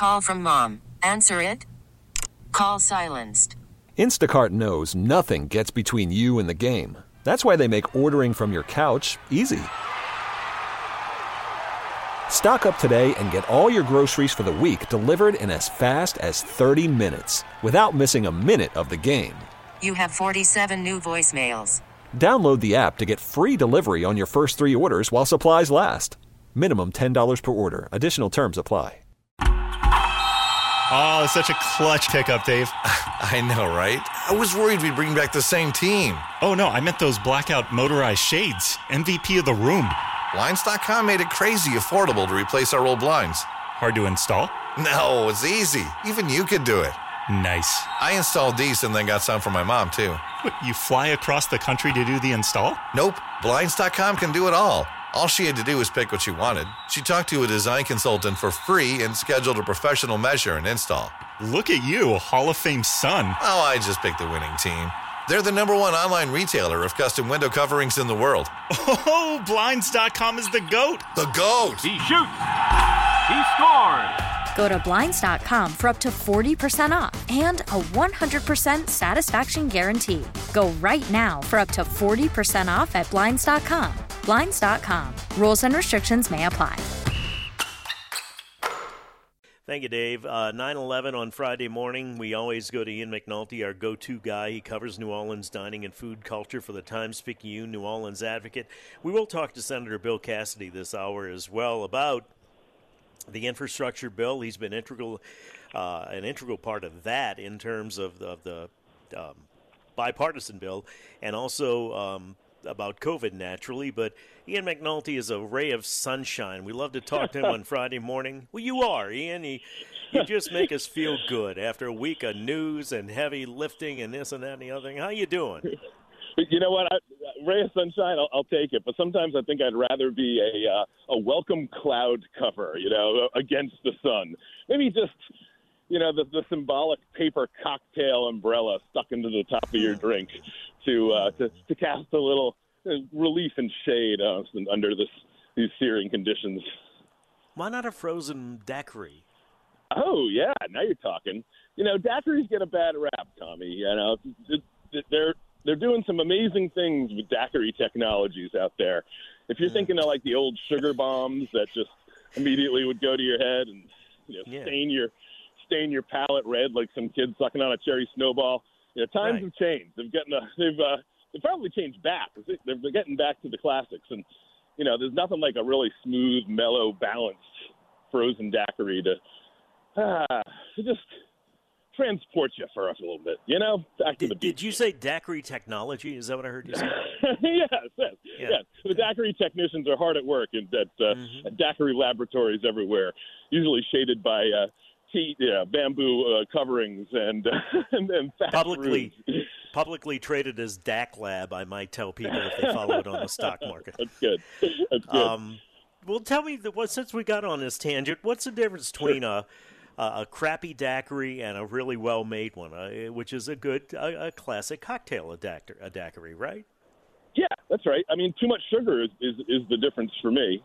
Call from mom. Answer it. Call silenced. Instacart knows nothing gets between you and the game. That's why they make ordering from your couch easy. Stock up today and get all your groceries for the week delivered in as fast as 30 minutes without missing a minute of the game. You have 47 new voicemails. Download the app to get free delivery on your first 3 orders while supplies last. Minimum $10 per order. Additional terms apply. Oh, such a clutch pickup, Dave. I know, right? I was worried we'd bring back the same team. Oh, no, I meant those blackout motorized shades. MVP of the room. Blinds.com made it crazy affordable to replace our old blinds. Hard to install? No, it's easy. Even you could do it. Nice. I installed these and then got some for my mom, too. What, you fly across the country to do the install? Nope. Blinds.com can do it all. All she had to do was pick what she wanted. She talked to a design consultant for free and scheduled a professional measure and install. Look at you, Hall of Fame son. Oh, I just picked the winning team. They're the #1 online retailer of custom window coverings in the world. Oh, Blinds.com is the GOAT. The GOAT. He shoots. He scores. Go to Blinds.com for up to 40% off and a 100% satisfaction guarantee. Go right now for up to 40% off at Blinds.com. Blinds.com. Rules and restrictions may apply. Thank you, Dave. 9/11 on Friday morning. We always go to Ian McNulty, our go-to guy. He covers New Orleans dining and food culture for the Times-Picayune New Orleans Advocate. We will talk to Senator Bill Cassidy this hour as well about the infrastructure bill. He's been an integral part of that in terms of the bipartisan bill, and also about COVID, naturally. But Ian McNulty is a ray of sunshine. We love to talk to him on Friday morning. Well, you are, Ian. You just make us feel good after a week of news and heavy lifting and this and that and the other thing. How you doing? You know what? Ray of sunshine, I'll take it. But sometimes I think I'd rather be a welcome cloud cover, against the sun. Maybe just, the symbolic paper cocktail umbrella stuck into the top of your drink to cast a little relief and shade under these searing conditions. Why not a frozen daiquiri? Oh, yeah, now you're talking. Daiquiris get a bad rap, Tommy. They're doing some amazing things with daiquiri technologies out there. If you're thinking of like the old sugar bombs that just immediately would go to your head and stain your palate red like some kid sucking on a cherry snowball. Times have changed. They've probably changed back. They're getting back to the classics, and there's nothing like a really smooth, mellow, balanced frozen daiquiri to just transport you for us a little bit. Back to the beach. Did you say daiquiri technology? Is that what I heard you say? Yes. The daiquiri technicians are hard at work at daiquiri laboratories everywhere, usually shaded by bamboo coverings and fast publicly traded as DAC Lab, I might tell people if they follow it on the stock market. That's good. Well, tell me, since we got on this tangent, what's the difference between a crappy daiquiri and a really well-made one, which is a classic cocktail, a daiquiri, right? Yeah, that's right. I mean, too much sugar is the difference for me.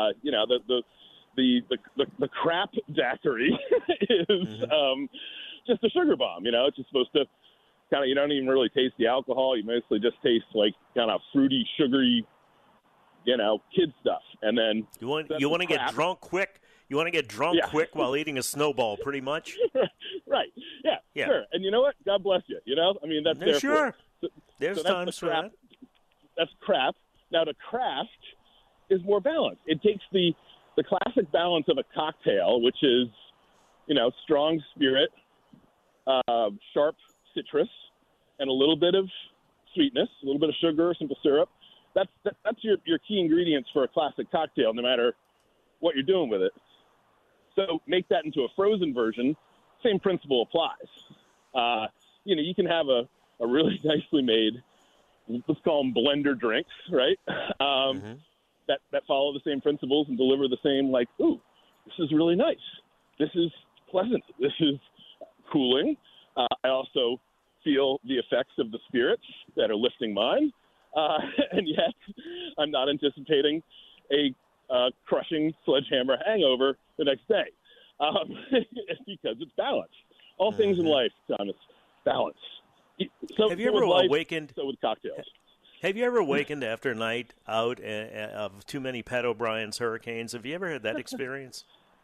The crap daiquiri is just a sugar bomb. It's just supposed to kind of, you don't even really taste the alcohol. You mostly just taste like kind of fruity, sugary, kid stuff. And then you want to get drunk quick. You want to get drunk quick while eating a snowball, pretty much. Right. Yeah. Sure. And you know what? God bless you. I mean, that's there. Sure. There's times for that. That's crap. Now, the craft is more balanced. It takes the classic balance of a cocktail, which is, strong spirit, sharp citrus, and a little bit of sweetness, a little bit of sugar, simple syrup. That's your key ingredients for a classic cocktail, no matter what you're doing with it. So make that into a frozen version. Same principle applies. You can have a really nicely made, let's call them blender drinks, right? That follow the same principles and deliver the same, like, ooh, this is really nice. This is pleasant. This is cooling. I also feel the effects of the spirits that are lifting mine. And yet I'm not anticipating a crushing sledgehammer hangover the next day. because it's balance. All things in life, Thomas, balance. So, have you ever awakened? So with cocktails. Have you ever awakened after a night out of too many Pat O'Brien's Hurricanes? Have you ever had that experience?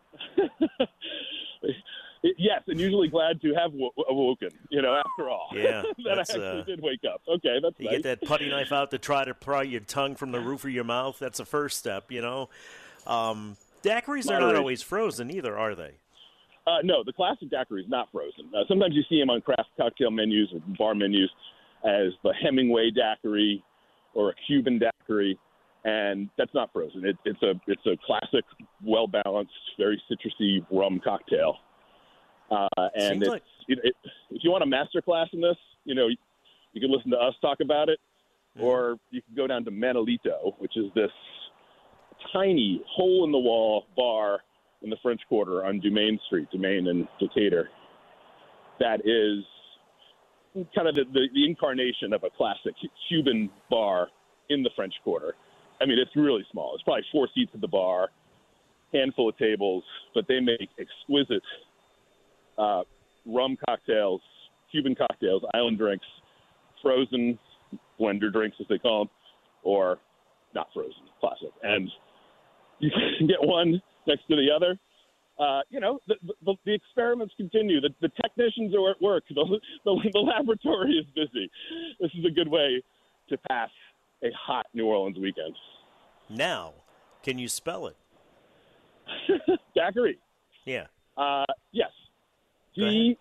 Yes, and usually glad to have awoken, after all. Yeah. that I actually did wake up. Okay, that's you nice. Get that putty knife out to try to pry your tongue from the roof of your mouth. That's the first step, Daiquiris are not always frozen either, are they? No, the classic daiquiri is not frozen. Sometimes you see them on craft cocktail menus or bar menus as the Hemingway daiquiri or a Cuban daiquiri, and that's not frozen. It's a classic, well-balanced, very citrusy rum cocktail. And if you want a master class in this, you can listen to us talk about it, or you can go down to Manolito, which is this tiny hole-in-the-wall bar in the French Quarter on Dumaine Street, Dumaine and Decatur. That is kind of the incarnation of a classic Cuban bar in the French Quarter. I mean, it's really small. It's probably 4 seats at the bar, handful of tables, but they make exquisite rum cocktails, Cuban cocktails, island drinks, frozen blender drinks, as they call them, or not frozen, classic. And you can get one next to the other. The experiments continue. The technicians are at work. The laboratory is busy. This is a good way to pass a hot New Orleans weekend. Now, can you spell it? Daiquiri. Yeah. Yes. DAIQAIQAIQAIQ.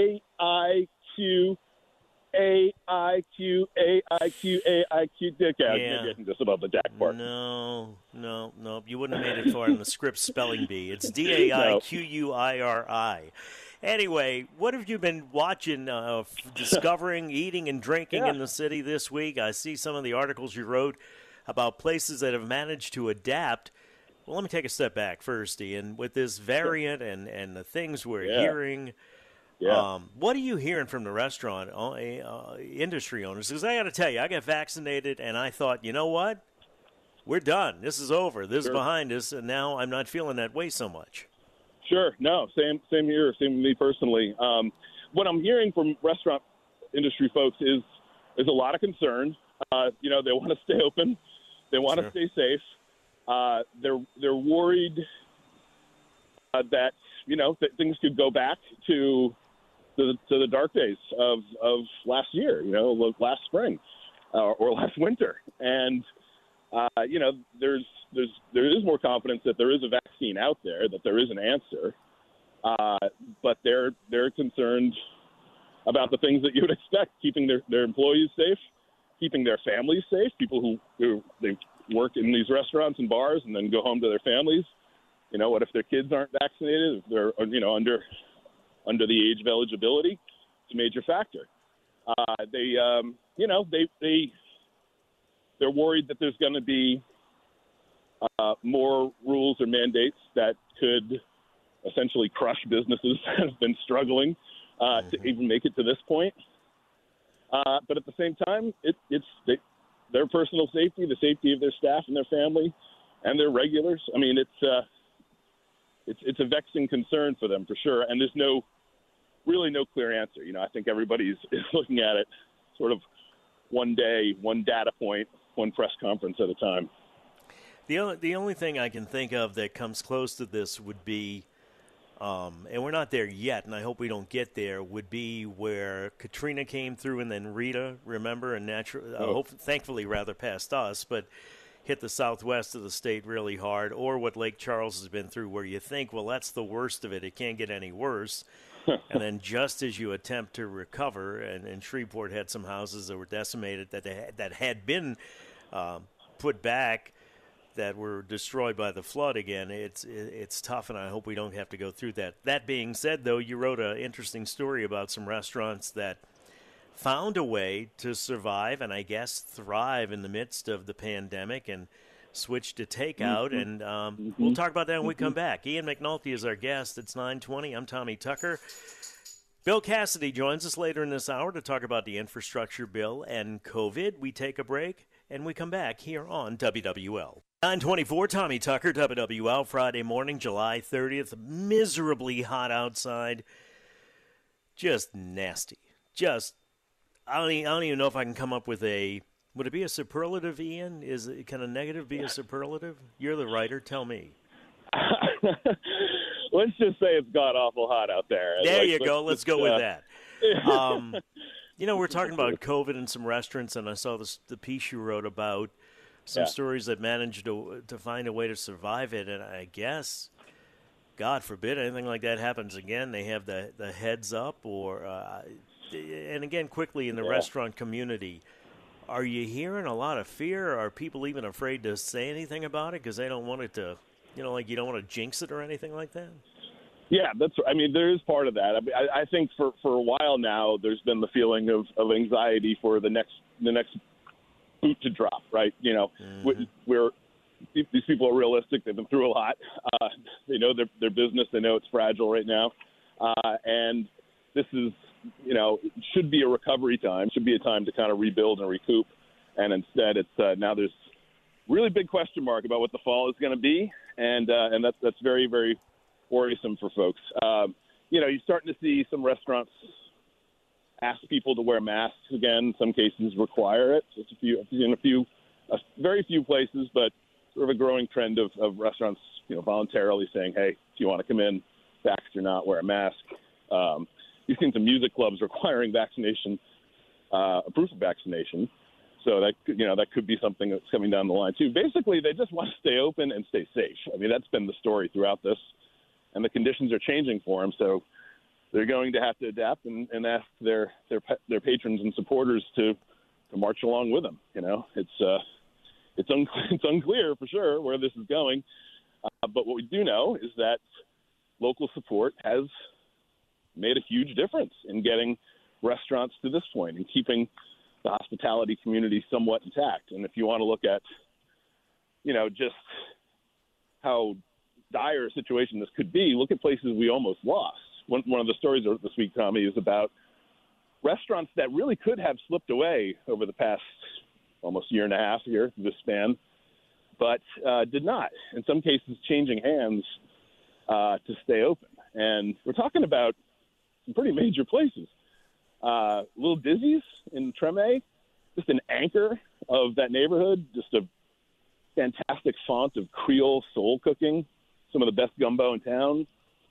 Maybe I can just above the DAC part. No. You wouldn't have made it far in the script spelling bee. It's DAIQUIRI. Anyway, what have you been watching, discovering, eating, and drinking in the city this week? I see some of the articles you wrote about places that have managed to adapt. Well, let me take a step back first, Ian. With this variant and the things we're hearing, what are you hearing from the restaurant industry owners? Because I got to tell you, I got vaccinated, and I thought, you know what? We're done. This is over. This is behind us, and now I'm not feeling that way so much. Sure. No, same here. Same with me personally. What I'm hearing from restaurant industry folks is a lot of concern. They want to stay open. They want to stay safe. They're worried that that things could go back to the dark days of last year, last spring or last winter, and there is more confidence that there is a vaccine out there, that there is an answer, but they're concerned about the things that you would expect: keeping their employees safe, keeping their families safe, people who they work in these restaurants and bars and then go home to their families. What if their kids aren't vaccinated? If they're under the age of eligibility, it's a major factor. They're worried that there's going to be more rules or mandates that could essentially crush businesses that have been struggling to even make it to this point. But at the same time, it's their personal safety, the safety of their staff and their family and their regulars. I mean, it's a vexing concern for them for sure. And there's really no clear answer. I think everybody is looking at it sort of one day, one data point, one press conference at a time. The only thing I can think of that comes close to this would be, and we're not there yet, and I hope we don't get there, would be where Katrina came through and then Rita, remember, and thankfully rather past us, but hit the southwest of the state really hard, or what Lake Charles has been through, where you think, well, that's the worst of it. It can't get any worse. And then just as you attempt to recover, and Shreveport had some houses that were decimated that had been put back, that were destroyed by the flood again, it's tough, and I hope we don't have to go through that. That being said, though, you wrote an interesting story about some restaurants that found a way to survive and I guess thrive in the midst of the pandemic and switch to takeout. And we'll talk about that when we come back. Ian McNulty is our guest. It's 9:20. I'm Tommy Tucker. Bill Cassidy joins us later in this hour to talk about the infrastructure bill and COVID. We take a break and we come back here on WWL. 9:24, Tommy Tucker, WWL, Friday morning, July 30th. Miserably hot outside. Just nasty. I don't even know if I can come up with would it be a superlative, Ian? Can a negative be a superlative? You're the writer. Tell me. Let's just say it's god-awful hot out there. There you go. Let's go with that. We're talking about COVID in some restaurants, and I saw the piece you wrote about some stories that managed to find a way to survive it, and I guess, God forbid, anything like that happens again, they have the heads up, and again, quickly in the restaurant community, are you hearing a lot of fear? Are people even afraid to say anything about it because they don't want it to, you don't want to jinx it or anything like that? Yeah, there is part of that. I think for a while now, there's been the feeling of anxiety for the next boot to drop, right? These people are realistic. They've been through a lot. They know their business. They know it's fragile right now. And this is, should be a recovery time, should be a time to kind of rebuild and recoup. And instead, it's now there's really big question mark about what the fall is going to be. And that's very, very worrisome for folks. You're starting to see some restaurants ask people to wear masks again. In some cases require it. Just very few places, but sort of a growing trend of restaurants, voluntarily saying, hey, if you want to come in, vaxxed or not, wear a mask. You've seen some music clubs requiring vaccination, a proof of vaccination. So that could be something that's coming down the line too. Basically, they just want to stay open and stay safe. That's been the story throughout this, and the conditions are changing for them. So they're going to have to adapt and ask their patrons and supporters to march along with them. It's unclear for sure where this is going, but what we do know is that local support has made a huge difference in getting restaurants to this point and keeping the hospitality community somewhat intact. And if you want to look at, just how dire a situation this could be, look at places we almost lost. One of the stories this week, Tommy, is about restaurants that really could have slipped away over the past almost year and a half here, this span, but did not. In some cases, changing hands to stay open. And we're talking about some pretty major places. Little Dizzy's in Treme, just an anchor of that neighborhood, just a fantastic font of Creole soul cooking, some of the best gumbo in town.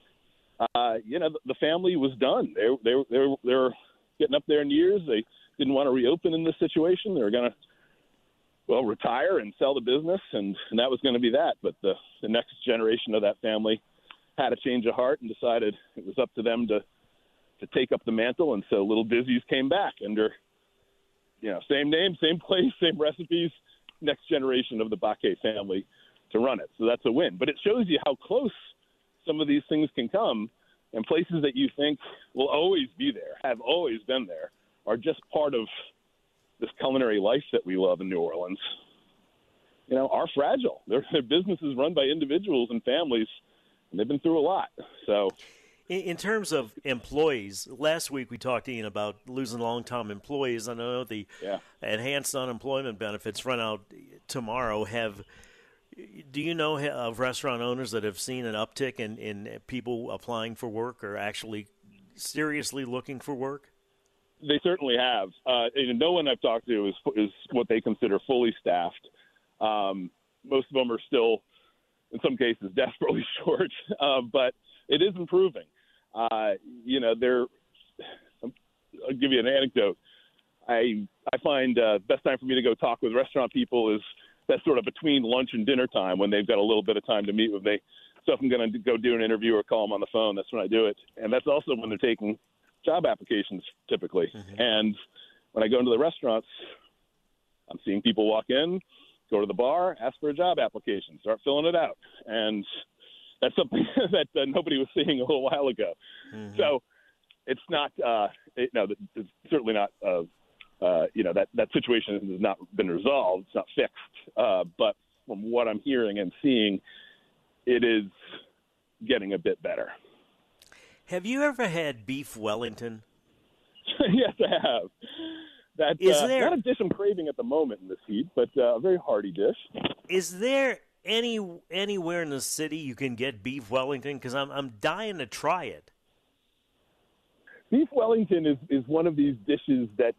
The family was done. They were getting up there in years. They didn't want to reopen in this situation. They were going to, retire and sell the business, and that was going to be that. But the next generation of that family had a change of heart and decided it was up to them to take up the mantle. And so Little Dizzy's came back under, same name, same place, same recipes, next generation of the Baquet family to run it. So that's a win. But it shows you how close some of these things can come, and places that you think will always be there, have always been there, are just part of this culinary life that we love in New Orleans, are fragile. Their businesses run by individuals and families, and they've been through a lot. So, in terms of employees, last week we talked, Ian, about losing long-term employees. I know the enhanced unemployment benefits run out tomorrow. Do you know of restaurant owners that have seen an uptick in people applying for work or actually seriously looking for work? They certainly have. No one I've talked to is what they consider fully staffed. Most of them are still, in some cases, desperately short, but it is improving. I'll give you an anecdote. I find best time for me to go talk with restaurant people is that sort of between lunch and dinner time when they've got a little bit of time to meet with me. So if I'm going to go do an interview or call them on the phone, that's when I do it. And that's also when they're taking job applications typically. Mm-hmm. And when I go into the restaurants, I'm seeing people walk in, go to the bar, ask for a job application, start filling it out. And that's something that nobody was seeing a little while ago. Mm-hmm. So it's not, it's certainly not, that situation has not been resolved. It's not fixed. But from what I'm hearing and seeing, it is getting a bit better. Have you ever had beef Wellington? Yes, I have. That's not a dish I'm craving at the moment in this heat, but a very hearty dish. Is there anywhere in the city you can get beef Wellington? Because I'm dying to try it. Beef Wellington is one of these dishes that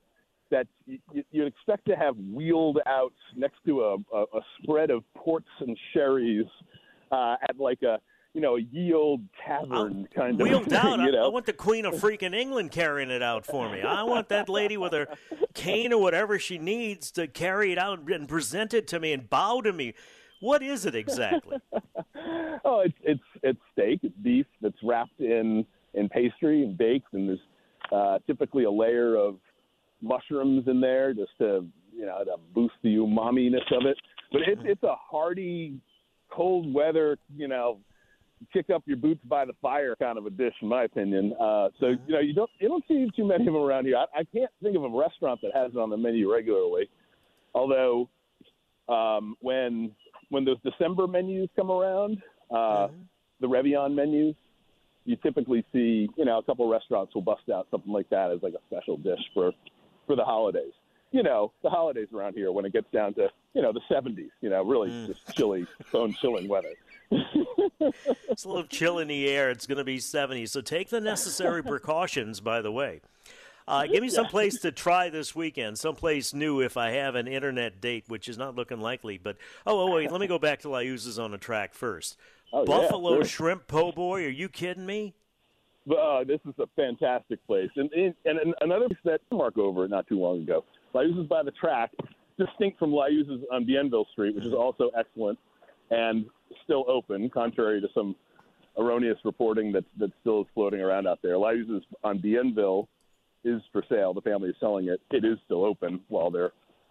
you'd expect to have wheeled out next to a spread of ports and sherries at like a ye old tavern kind of wheeled thing, out. I want the Queen of freaking England carrying it out for me. I want that lady with her cane or whatever she needs to carry it out and present it to me and bow to me. What is it exactly? Oh, it's steak. It's beef that's wrapped in pastry and baked, and there's typically a layer of mushrooms in there just to boost the umami-ness of it. But it's a hearty, cold weather, kick up your boots by the fire kind of a dish, in my opinion. So you don't see too many of them around here. I can't think of a restaurant that has it on the menu regularly. Although when those December menus come around, the Réveillon menus, you typically see a couple restaurants will bust out something like that as like a special dish for the holidays. The holidays around here when it gets down to the 70s. Really just chilly, bone-chilling weather. It's a little chill in the air. It's going to be 70, so take the necessary precautions, by the way. Give me some place to try this weekend, someplace new if I have an internet date, which is not looking likely. But, wait, let me go back to Liuzza's on the track first. Buffalo Shrimp Po' Boy, are you kidding me? This is a fantastic place. And another place that Mark over not too long ago. Liuzza's by the track, distinct from Liuzza's on Bienville Street, which is also excellent and still open, contrary to some erroneous reporting that still is floating around out there. Liuzza's on Bienville is for sale. The family is selling it. It is still open while they're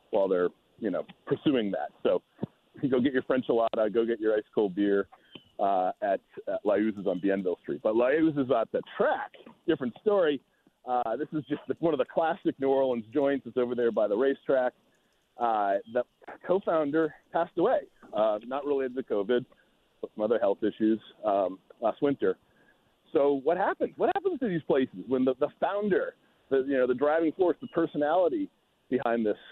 pursuing that. So you go get your French enchilada, go get your ice cold beer at Liuzza's on Bienville Street. But Liuzza's at the track, different story. This is just one of the classic New Orleans joints. It's over there by the racetrack. The co-founder passed away, not related to COVID, but some other health issues last winter. So what happens? What happens to these places when the founder, the driving force, the personality behind this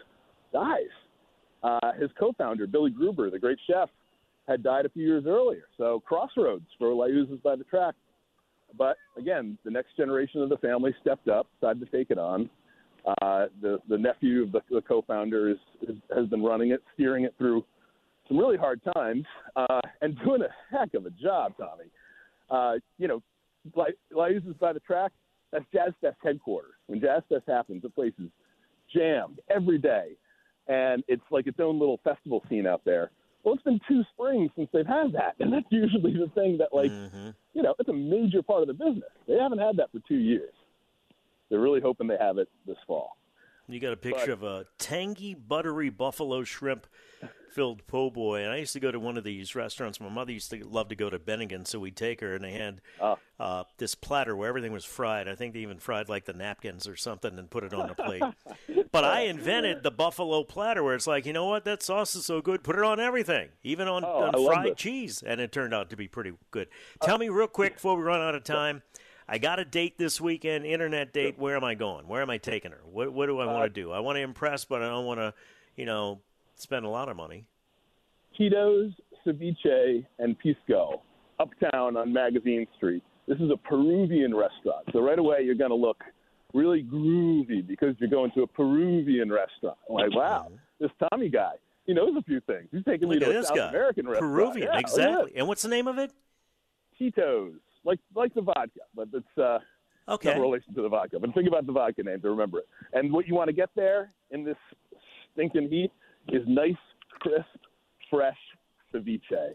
dies? His co-founder, Billy Gruber, the great chef, had died a few years earlier. So crossroads for Liuzza's by the track. But again, the next generation of the family stepped up, decided to take it on. The nephew of the co-founder has been running it, steering it through some really hard times, and doing a heck of a job, Tommy. Liuzza's by the track, that's Jazz Fest headquarters. When Jazz Fest happens, the place is jammed every day, and it's like its own little festival scene out there. Well, it's been 2 springs since they've had that, and that's usually the thing that, it's a major part of the business. They haven't had that for 2 years. They're really hoping they have it this fall. You got a picture of a tangy, buttery buffalo shrimp-filled po' boy. And I used to go to one of these restaurants. My mother used to love to go to Bennigan, so we'd take her, and they had this platter where everything was fried. I think they even fried, like, the napkins or something and put it on the plate. But I invented the buffalo platter where it's like, you know what, that sauce is so good, put it on everything, even on fried cheese. And it turned out to be pretty good. Tell me real quick before we run out of time. I got a date this weekend, internet date. Where am I going? Where am I taking her? What do I want to do? I want to impress, but I don't want to, spend a lot of money. Tito's, Ceviche, and Pisco, uptown on Magazine Street. This is a Peruvian restaurant. So right away you're going to look really groovy because you're going to a Peruvian restaurant. I'm like, wow, this Tommy guy, he knows a few things. He's taking me to a South American restaurant. Peruvian, yeah, exactly. And what's the name of it? Tito's. Like the vodka, but it's no relation to the vodka. But think about the vodka name to remember it. And what you want to get there in this stinking heat is nice, crisp, fresh ceviche.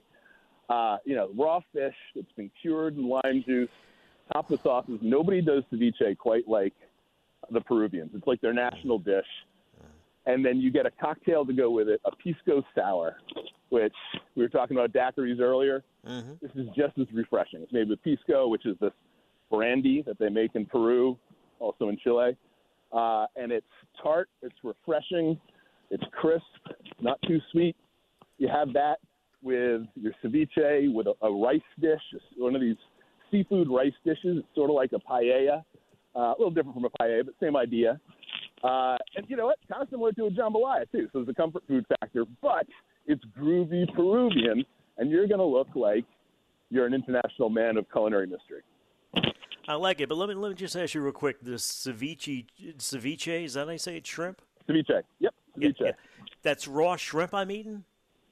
Raw fish that's been cured in lime juice, topped with sauces. Nobody does ceviche quite like the Peruvians. It's like their national dish. And then you get a cocktail to go with it, a pisco sour, which we were talking about daiquiris earlier. Mm-hmm. This is just as refreshing. It's made with pisco, which is this brandy that they make in Peru, also in Chile. And it's tart, it's refreshing, it's crisp, not too sweet. You have that with your ceviche, with a rice dish, one of these seafood rice dishes. It's sort of like a paella, a little different from a paella, but same idea. And you know what? Kind of similar to a jambalaya, too. So there's a comfort food factor, but it's groovy Peruvian, and you're going to look like you're an international man of culinary mystery. I like it, but let me just ask you real quick. This ceviche, is that how you say it, shrimp? Ceviche. Yep, ceviche. Yeah. That's raw shrimp I'm eating?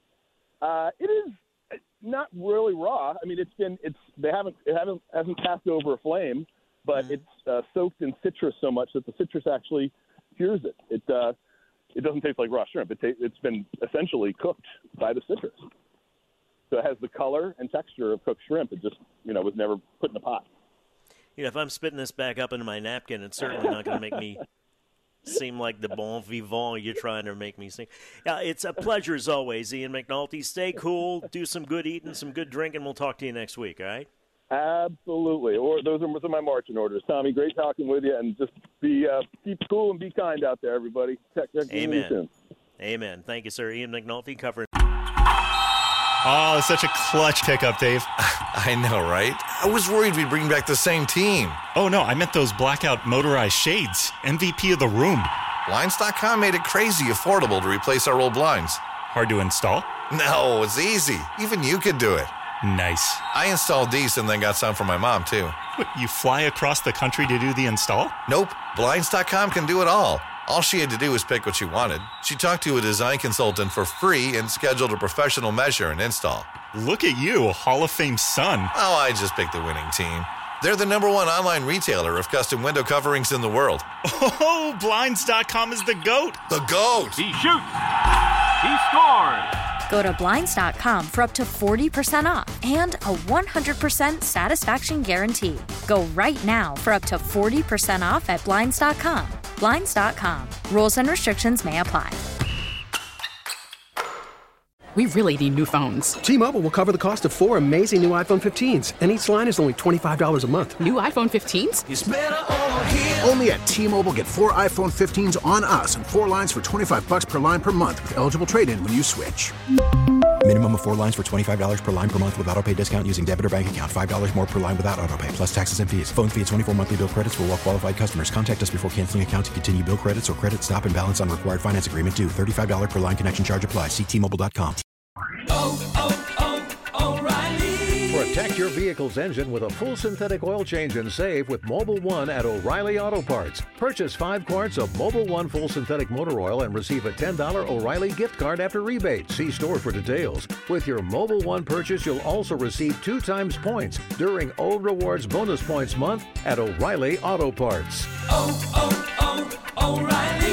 It is not really raw. I mean, it hasn't passed over a flame, but it's soaked in citrus so much that the citrus actually cures it. It doesn't taste like raw shrimp. It's been essentially cooked by the citrus. So it has the color and texture of cooked shrimp. It just, was never put in a pot. If I'm spitting this back up into my napkin, it's certainly not going to make me seem like the bon vivant you're trying to make me seem. Yeah, it's a pleasure as always, Ian McNulty. Stay cool, do some good eating, some good drinking. We'll talk to you next week, all right? Absolutely. Or those are some of my marching orders. Tommy, great talking with you, and just keep cool and be kind out there, everybody. Amen. Soon. Amen. Thank you, sir. Ian McNulty covering. Oh, such a clutch pickup, Dave. I know, right? I was worried we'd bring back the same team. Oh, no, I meant those blackout motorized shades. MVP of the room. Blinds.com made it crazy affordable to replace our old blinds. Hard to install? No, it's easy. Even you could do it. Nice. I installed these and then got some for my mom, too. What, you fly across the country to do the install? Nope. Blinds.com can do it all. All she had to do was pick what she wanted. She talked to a design consultant for free and scheduled a professional measure and install. Look at you, a Hall of Fame son. Oh, I just picked the winning team. They're the #1 online retailer of custom window coverings in the world. Oh, Blinds.com is the GOAT. The GOAT! He shoots. He scores. Go to Blinds.com for up to 40% off and a 100% satisfaction guarantee. Go right now for up to 40% off at Blinds.com. Blinds.com. Rules and restrictions may apply. We really need new phones. T-Mobile will cover the cost of 4 amazing new iPhone 15s, and each line is only $25 a month. New iPhone 15s? It's better over here. Only at T-Mobile, get 4 iPhone 15s on us and 4 lines for $25 per line per month with eligible trade-in when you switch. Minimum of 4 lines for $25 per line per month with autopay discount using debit or bank account. $5 more per line without autopay, plus taxes and fees. Phone fee at 24 monthly bill credits for well-qualified customers. Contact us before canceling account to continue bill credits or credit stop and balance on required finance agreement due. $35 per line connection charge applies. See T-Mobile.com. O'Reilly. Protect your vehicle's engine with a full synthetic oil change and save with Mobil 1 at O'Reilly Auto Parts. Purchase 5 quarts of Mobil 1 full synthetic motor oil and receive a $10 O'Reilly gift card after rebate. See store for details. With your Mobil 1 purchase, you'll also receive 2 times points during O Rewards Bonus Points Month at O'Reilly Auto Parts. O'Reilly.